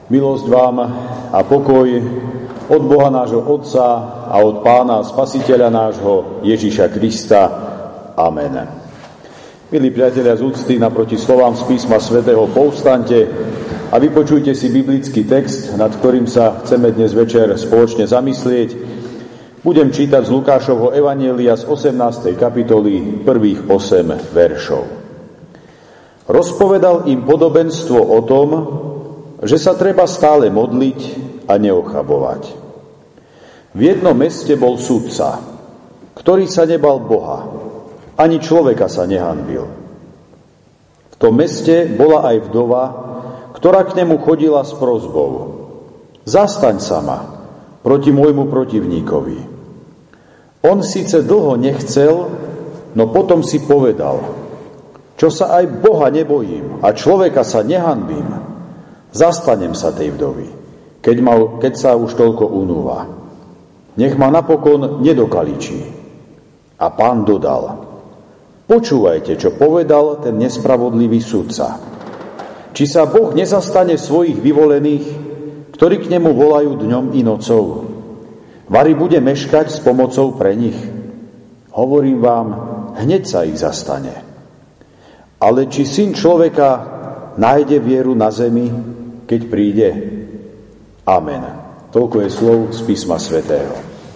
Milosť vám a pokoj od Boha nášho Otca a od Pána Spasiteľa nášho Ježiša Krista. Amen. Milí priatelia z úcty, naproti slovám z písma svätého povstaňte a vypočujte si biblický text, nad ktorým sa chceme dnes večer spoločne zamyslieť. Budem čítať z Lukášovho evanjelia z 18. kapitoly prvých 8 veršov. Rozpovedal im podobenstvo o tom, že sa treba stále modliť a neochabovať. V jednom meste bol sudca, ktorý sa nebal Boha, ani človeka sa nehanbil. V tom meste bola aj vdova, ktorá k nemu chodila s prosbou: zastaň sa ma proti môjmu protivníkovi. On síce dlho nechcel, no potom si povedal: čo sa aj Boha nebojím a človeka sa nehanbím, zastanem sa tej vdovy, keď sa už toľko unúva. Nech ma napokon nedokaličí. A Pán dodal: počúvajte, čo povedal ten nespravodlivý sudca. Či sa Boh nezastane svojich vyvolených, ktorí k nemu volajú dňom i nocou? Vari bude meškať s pomocou pre nich? Hovorím vám, hneď sa ich zastane. Ale či Syn človeka nájde vieru na zemi, keď príde? Amen. Toľko je slov z písma svätého.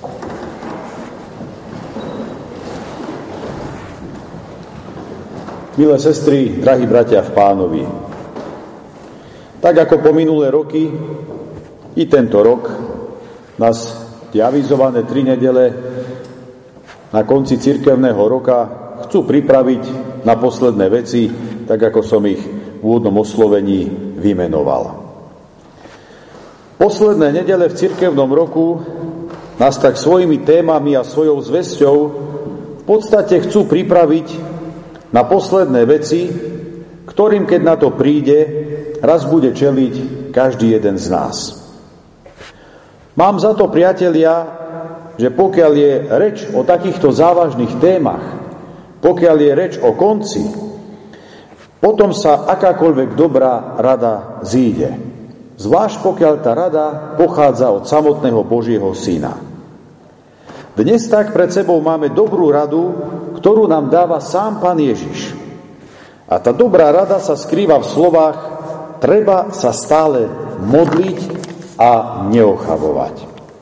Milé sestry, drahí bratia v Pánovi, tak ako po minulé roky, i tento rok nás tie avizované 3 nedele na konci cirkevného roka chcú pripraviť na posledné veci, tak ako som ich v úvodnom oslovení vymenoval. Posledné nedele v cirkevnom roku nás tak svojimi témami a svojou zvesťou v podstate chcú pripraviť na posledné veci, ktorým, keď na to príde, raz bude čeliť každý jeden z nás. Mám za to, priatelia, že pokiaľ je reč o takýchto závažných témach, pokiaľ je reč o konci, potom sa akákoľvek dobrá rada zíde. Zvlášť pokiaľ tá rada pochádza od samotného Božieho Syna. Dnes tak pred sebou máme dobrú radu, ktorú nám dáva sám Pán Ježiš. A tá dobrá rada sa skrýva v slovách: treba sa stále modliť a neochabovať.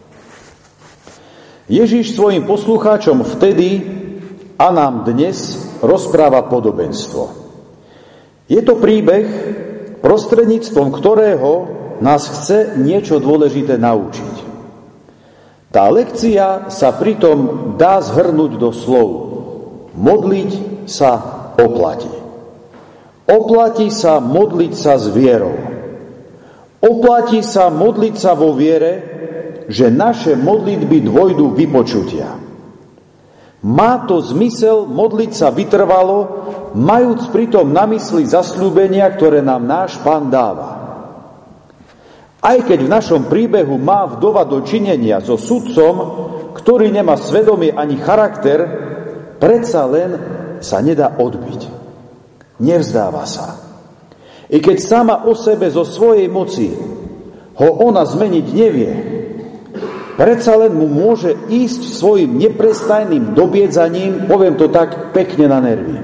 Ježiš svojim poslucháčom vtedy a nám dnes rozpráva podobenstvo. Je to príbeh, prostredníctvom ktorého nás chce niečo dôležité naučiť. Tá lekcia sa pritom dá zhrnúť do slov: modliť sa oplatí. Oplatí sa modliť sa s vierou. Oplatí sa modliť sa vo viere, že naše modlitby dôjdu vypočutia. Má to zmysel modliť sa vytrvalo, majúc pritom na mysli zasľúbenia, ktoré nám náš Pán dáva. Aj keď v našom príbehu má vdova dočinenia so sudcom, ktorý nemá svedomie ani charakter, predsa len sa nedá odbiť. Nevzdáva sa. I keď sama o sebe zo svojej moci ho ona zmeniť nevie, predsa len mu môže ísť svojim neprestajným dobiedzaním, poviem to tak, pekne na nervy.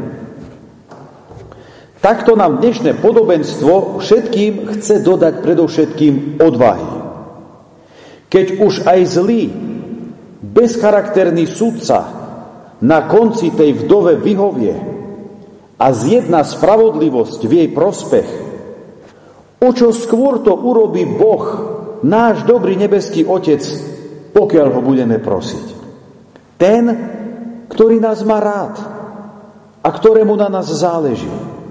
Takto nám dnešné podobenstvo všetkým chce dodať predovšetkým odvahy. Keď už aj zlý, bezcharakterný sudca na konci tej vdove vyhovie a zjedná spravodlivosť v jej prospech, o čo skôr to urobí Boh, náš dobrý nebeský Otec, pokiaľ ho budeme prosiť. Ten, ktorý nás má rád a ktorému na nás záleží.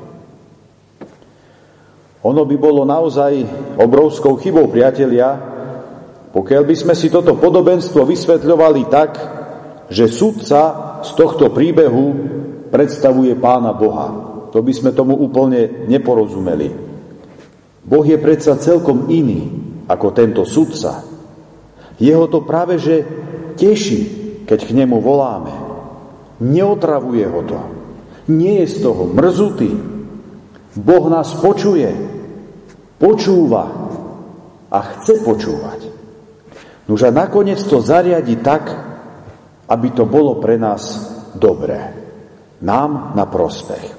Ono by bolo naozaj obrovskou chybou, priatelia, pokiaľ by sme si toto podobenstvo vysvetľovali tak, že sudca z tohto príbehu predstavuje Pána Boha. To by sme tomu úplne neporozumeli. Boh je predsa celkom iný ako tento sudca. Jeho to práve že teší, keď k nemu voláme. Neotravuje ho to. Nie je z toho mrzutý. Boh nás počuje, počúva a chce počúvať. Nuž a nakoniec to zariadi tak, aby to bolo pre nás dobré. Nám na prospech.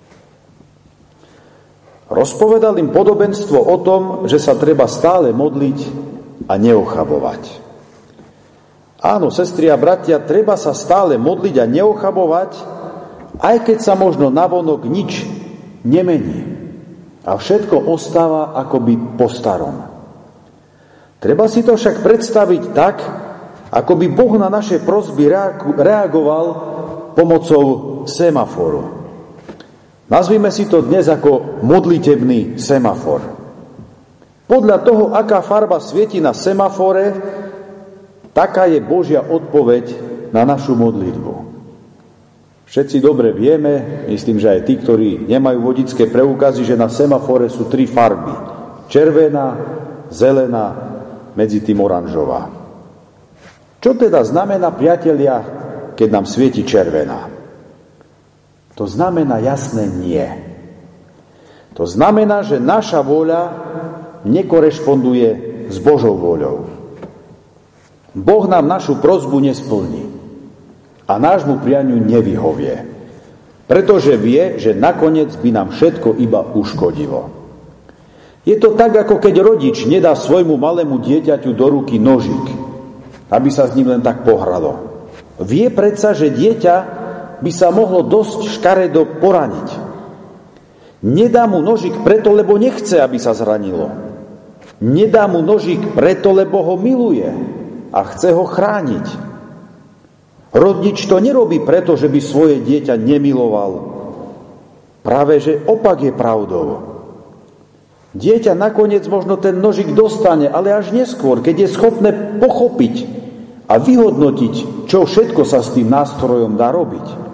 Rozpovedal im podobenstvo o tom, že sa treba stále modliť a neochabovať. Áno, sestry a bratia, treba sa stále modliť a neochabovať, aj keď sa možno navonok nič nemení a všetko ostáva akoby po starom. Treba si to však predstaviť tak, ako by Boh na naše prosby reagoval pomocou semaforu. Nazvime si to dnes ako modlitebný semafor. Podľa toho, aká farba svieti na semafore, taká je Božia odpoveď na našu modlitbu. Všetci dobre vieme, myslím, že aj tí, ktorí nemajú vodičské preukazy, že na semafore sú 3 farby. Červená, zelená, medzi tým oranžová. Čo teda znamená, priatelia, keď nám svieti červená? To znamená jasné nie. To znamená, že naša vôľa nekorešponduje s Božou vôľou. Boh nám našu prosbu nesplní a nášmu prianiu nevyhovie, pretože vie, že nakoniec by nám všetko iba uškodilo. Je to tak, ako keď rodič nedá svojmu malému dieťaťu do ruky nožík, aby sa s ním len tak pohralo. Vie predsa, že dieťa by sa mohlo dosť škaredo poraniť. Nedá mu nožík preto, lebo nechce, aby sa zranilo. Nedá mu nožík preto, lebo ho miluje a chce ho chrániť. Rodič to nerobí preto, že by svoje dieťa nemiloval. Práve, že opak je pravdou. Dieťa nakoniec možno ten nožík dostane, ale až neskôr, keď je schopné pochopiť a vyhodnotiť, čo všetko sa s tým nástrojom dá robiť.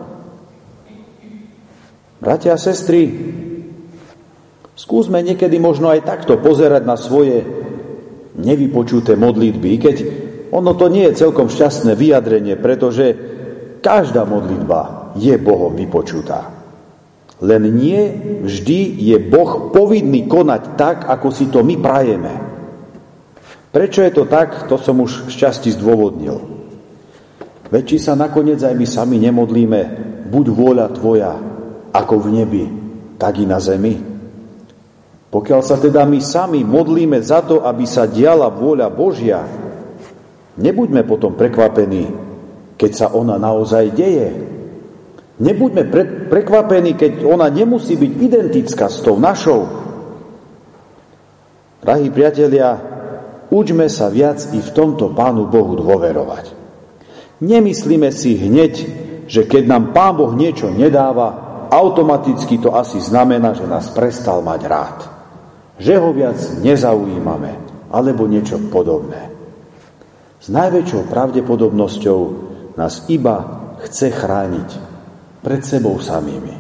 Bratia a sestry, skúsme niekedy možno aj takto pozerať na svoje nevypočuté modlitby, keď ono to nie je celkom šťastné vyjadrenie, pretože každá modlitba je Bohom vypočutá. Len nie vždy je Boh povinný konať tak, ako si to my prajeme. Prečo je to tak, to som už šťastí zdôvodnil. Veď či sa nakoniec aj my sami nemodlíme, buď vôľa tvoja, ako v nebi, tak i na zemi. Pokiaľ sa teda my sami modlíme za to, aby sa diala vôľa Božia, nebuďme potom prekvapení, keď sa ona naozaj deje. Nebuďme prekvapení, keď ona nemusí byť identická s tou našou. Drahí priatelia, učme sa viac i v tomto Pánu Bohu dôverovať. Nemyslíme si hneď, že keď nám Pán Boh niečo nedáva, automaticky to asi znamená, že nás prestal mať rád. Že ho viac nezaujímame, alebo niečo podobné. S najväčšou pravdepodobnosťou nás iba chce chrániť pred sebou samými.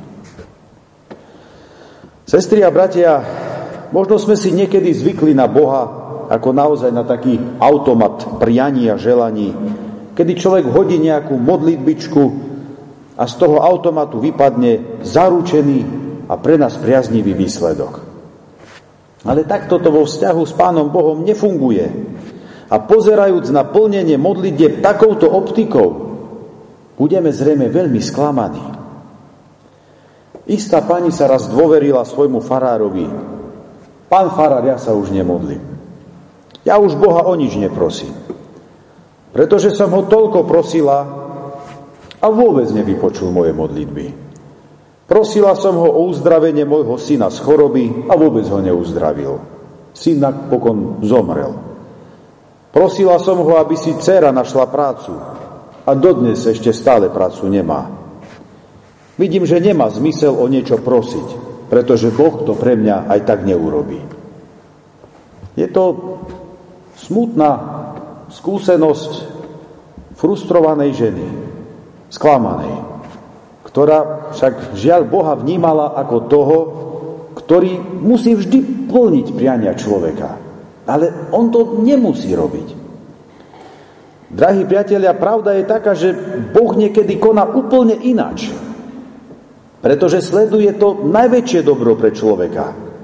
Sestri a bratia, možno sme si niekedy zvykli na Boha ako naozaj na taký automat prianí a želaní, kedy človek hodí nejakú modlitbičku a z toho automatu vypadne zaručený a pre nás priaznivý výsledok. Ale takto to vo vzťahu s Pánom Bohom nefunguje. A pozerajúc na plnenie modlitieb takouto optikou, budeme zrejme veľmi sklamaní. Istá pani sa raz dôverila svojmu farárovi. Pán farár, ja sa už nemodlím. Ja už Boha o nič neprosím. Pretože som ho toľko prosila a vôbec nevypočul moje modlitby. Prosila som ho o uzdravenie môjho syna z choroby a vôbec ho neuzdravil. Syn napokon zomrel. Prosila som ho, aby si dcéra našla prácu a dodnes ešte stále prácu nemá. Vidím, že nemá zmysel o niečo prosiť, pretože Boh to pre mňa aj tak neurobí. Je to smutná skúsenosť frustrovanej ženy, sklamanej, ktorá však žiaľ Boha vnímala ako toho, ktorý musí vždy plniť priania človeka. Ale on to nemusí robiť. Drahí priatelia, pravda je taká, že Boh niekedy koná úplne ináč. Pretože sleduje to najväčšie dobro pre človeka.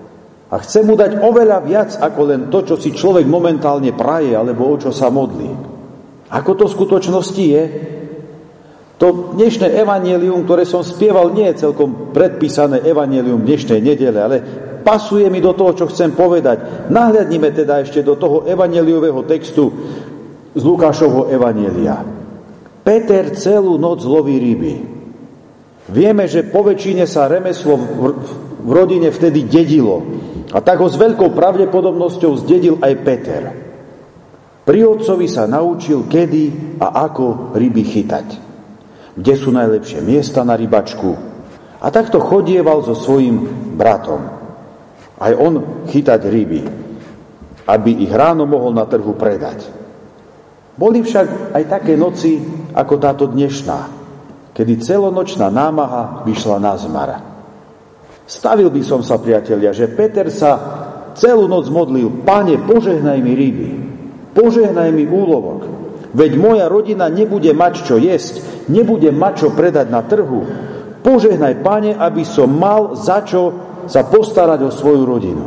A chce mu dať oveľa viac ako len to, čo si človek momentálne praje alebo o čo sa modlí. Ako to v skutočnosti je? To dnešné evanjelium, ktoré som spieval, nie je celkom predpísané evanjelium dnešnej nedele, ale pasuje mi do toho, čo chcem povedať. Nahľadnime teda ešte do toho evanjeliového textu z Lukášovho evanjelia. Peter celú noc loví ryby. Vieme, že po väčšine sa remeslo v rodine vtedy dedilo. A tak ho s veľkou pravdepodobnosťou zdedil aj Peter. Pri otcovi sa naučil, kedy a ako ryby chytať. Kde sú najlepšie miesta na rybačku. A takto chodieval so svojím bratom. Aj on chytať ryby, aby ich ráno mohol na trhu predať. Boli však aj také noci, ako táto dnešná, kedy celonočná námaha vyšla na zmar. Stavil by som sa, priatelia, že Peter sa celú noc modlil: Pane, požehnaj mi ryby, požehnaj mi úlovok, veď moja rodina nebude mať čo jesť, nebude mať čo predať na trhu. Požehnaj, Pane, aby som mal za čo sa postarať o svoju rodinu.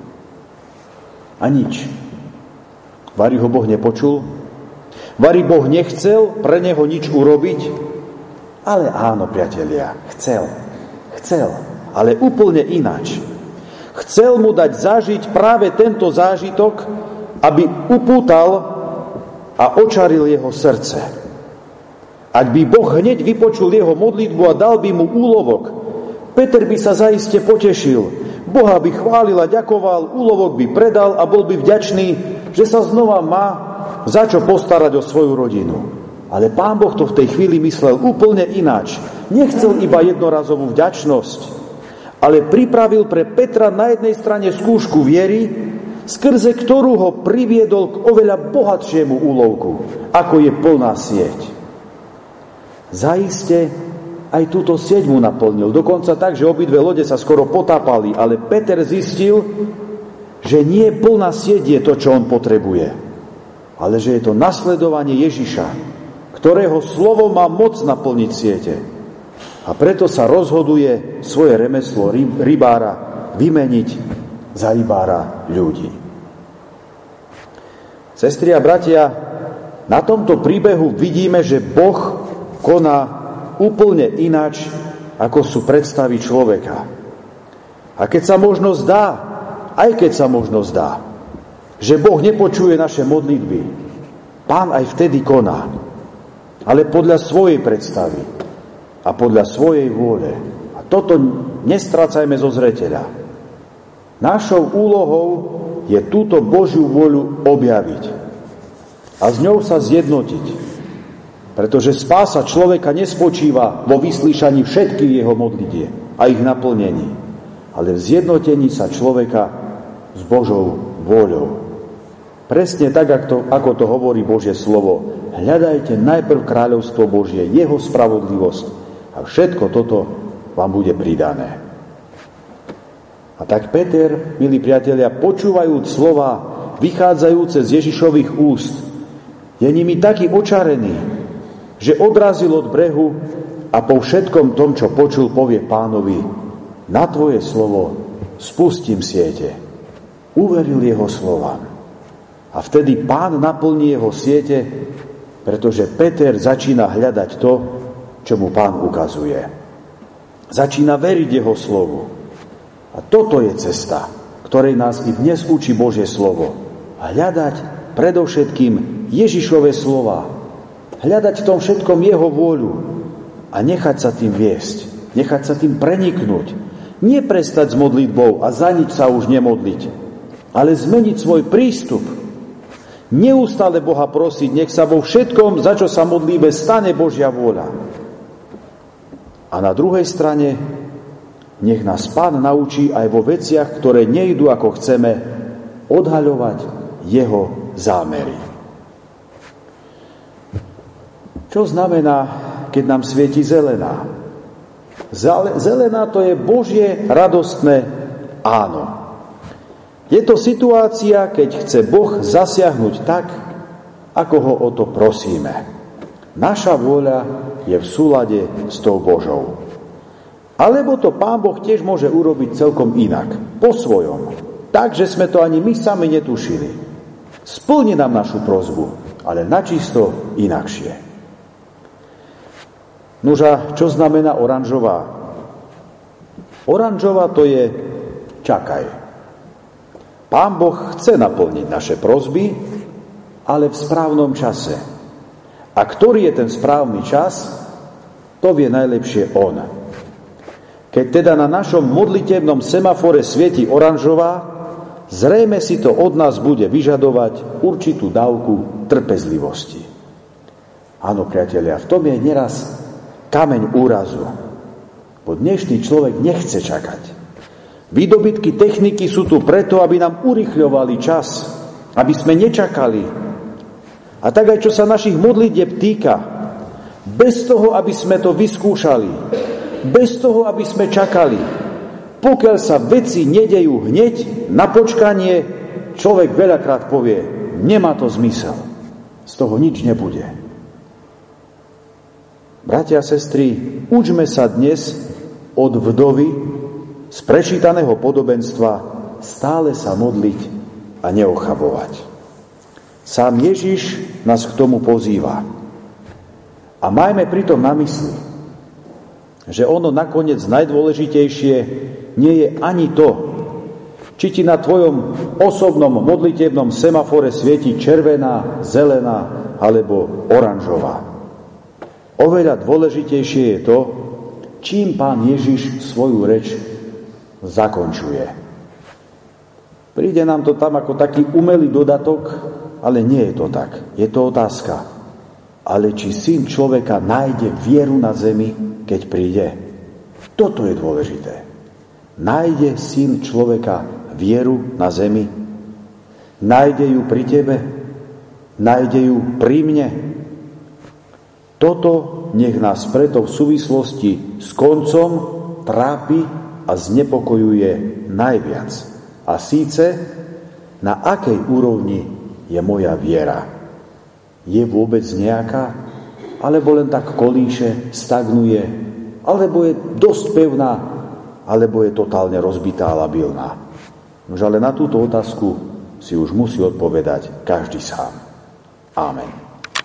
A nič. Vari ho Boh nepočul? Vari Boh nechcel pre neho nič urobiť? Ale áno, priatelia, chcel, ale úplne ináč. Chcel mu dať zažiť práve tento zážitok, aby upútal a očaril jeho srdce. Ak by Boh hneď vypočul jeho modlitbu a dal by mu úlovok, Peter by sa zaiste potešil. Boha by chválil a ďakoval, úlovok by predal a bol by vďačný, že sa znova má za čo postarať o svoju rodinu. Ale Pán Boh to v tej chvíli myslel úplne ináč. Nechcel iba jednorazovú vďačnosť, ale pripravil pre Petra na jednej strane skúšku viery, skrze ktorú ho priviedol k oveľa bohatšiemu úlovku, ako je plná sieť. Zaiste aj túto sieť mu naplnil. Dokonca tak, že obidve lode sa skoro potápali, ale Peter zistil, že nie plná sieť je to, čo on potrebuje, ale že je to nasledovanie Ježiša, ktorého slovo má moc naplniť siete. A preto sa rozhoduje svoje remeslo rybára vymeniť za rybára ľudí. Sestri a bratia, na tomto príbehu vidíme, že Boh koná úplne ináč, ako sú predstavy človeka. A keď sa možno zdá, že Boh nepočuje naše modlitby, Pán aj vtedy koná, ale podľa svojej predstavy a podľa svojej vôle. A toto nestrácajme zo zreteľa. Našou úlohou je túto Božiu vôľu objaviť a s ňou sa zjednotiť. Pretože spása človeka nespočíva vo vyslíšaní všetkých jeho modlitieb a ich naplnení, ale v zjednotení sa človeka s Božou vôľou. Presne tak, ako to hovorí Božie slovo. Hľadajte najprv kráľovstvo Božie, jeho spravodlivosť a všetko toto vám bude pridané. A tak Peter, milí priatelia, počúvajúc slova vychádzajúce z Ježišových úst, je nimi taký očarený, že odrazil od brehu a po všetkom tom, čo počul, povie Pánovi: na tvoje slovo spustím siete. Uveril jeho slovám. A vtedy Pán naplní jeho siete, pretože Peter začína hľadať to, čo mu Pán ukazuje. Začína veriť jeho slovu. A toto je cesta, ktorej nás i dnes učí Božie slovo. Hľadať predovšetkým Ježišove slova. Hľadať v tom všetkom jeho vôľu a nechať sa tým viesť. Nechať sa tým preniknúť. Nie prestať s modlitbou a za nič sa už nemodliť, ale zmeniť svoj prístup. Neustále Boha prosiť, nech sa vo všetkom, za čo sa modlíme, stane Božia vôľa. A na druhej strane, nech nás Pán naučí aj vo veciach, ktoré nejdu ako chceme, odhaľovať jeho zámery. Čo znamená, keď nám svieti zelená? Zelená to je Božie radostné áno. Je to situácia, keď chce Boh zasiahnuť tak, ako ho o to prosíme. Naša vôľa je v súlade s tou Božou. Alebo to Pán Boh tiež môže urobiť celkom inak, po svojom. tak, že sme to ani my sami netušili. Splni nám našu prosbu, ale načisto inakšie. Nuža, čo znamená oranžová? Oranžová to je čakaj. Pán Boh chce naplniť naše prosby, ale v správnom čase. A ktorý je ten správny čas, to vie najlepšie on. Keď teda na našom modlitebnom semafore svieti oranžová, zrejme si to od nás bude vyžadovať určitú dávku trpezlivosti. Áno, priatelia, v tom je neraz kameň úrazu. Bo dnešný človek nechce čakať. Výdobytky techniky sú tu preto, aby nám urýchľovali čas, aby sme nečakali. A tak aj čo sa našich modlitieb týka, bez toho, aby sme to vyskúšali, bez toho, aby sme čakali, pokiaľ sa veci nedejú hneď, na počkanie, človek veľakrát povie, nemá to zmysel, z toho nič nebude. Bratia a sestry, učme sa dnes od vdovy z prečítaného podobenstva stále sa modliť a neochabovať. Sám Ježiš nás k tomu pozýva. A majme pritom na mysli, že ono nakoniec najdôležitejšie nie je ani to, či ti na tvojom osobnom modlitebnom semafore svieti červená, zelená alebo oranžová. Oveľa dôležitejšie je to, čím Pán Ježiš svoju reč zakončuje. Príde nám to tam ako taký umelý dodatok, ale nie je to tak. Je to otázka. Ale či Syn človeka nájde vieru na zemi, keď príde? Toto je dôležité. Nájde Syn človeka vieru na zemi? Nájde ju pri tebe? Nájde ju pri mne? Toto nech nás preto v súvislosti s koncom trápi a znepokojuje najviac. A síce, na akej úrovni je moja viera? Je vôbec nejaká? Alebo len tak kolíše, stagnuje? Alebo je dosť pevná? Alebo je totálne rozbitá a labilná? Nož ale na túto otázku si už musí odpovedať každý sám. Amen.